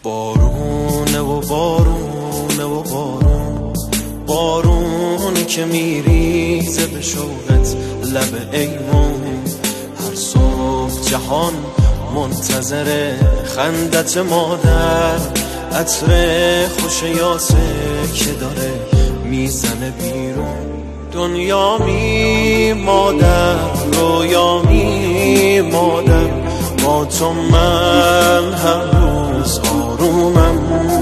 بارونه و بارونه و بارونی که میریزه به شوقت لب ایمون. هر صبح جهان منتظر خندت مادر، عطر خوش یاسه که داره میزنه بیرون. دنیا می مادر، رویا می مادر، با تو من هر روز آرومم.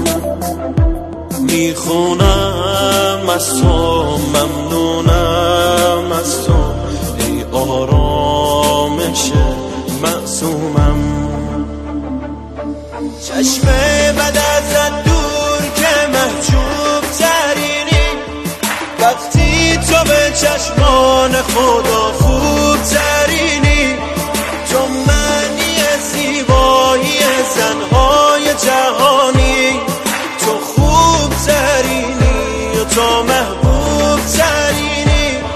میخونم از تو، ممنونم از تو، ای آرامش معصومم. چشم بد ازت دور که محجوب ترینی، وقتی تو به چشمان خدا خوب ترینی. تو معنی زیبایی زنهای جهانی، تو خوب ترینی و تو محبوب ترینی.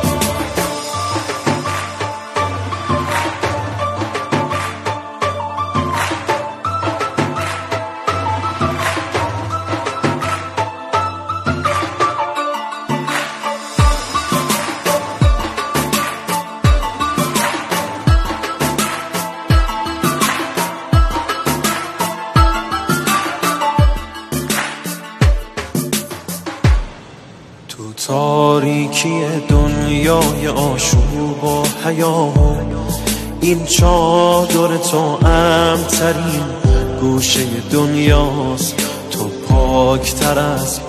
تاریکی دنیای آشوب و حیاهو، این چادر تو امن‌ترین گوشه دنیاست. تو پاکتر از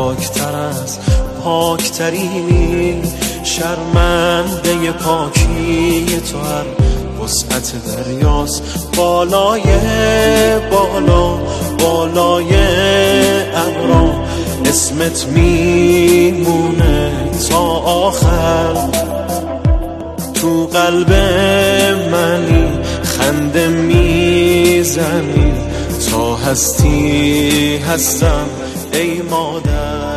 پاکترینی، شرمنده پاکی تو هر وسعت دریاست. بالای ابرا اسمت میمونه تا آخر. تو قلب منی، خنده میزنی، تا هستی هستم ای مادر.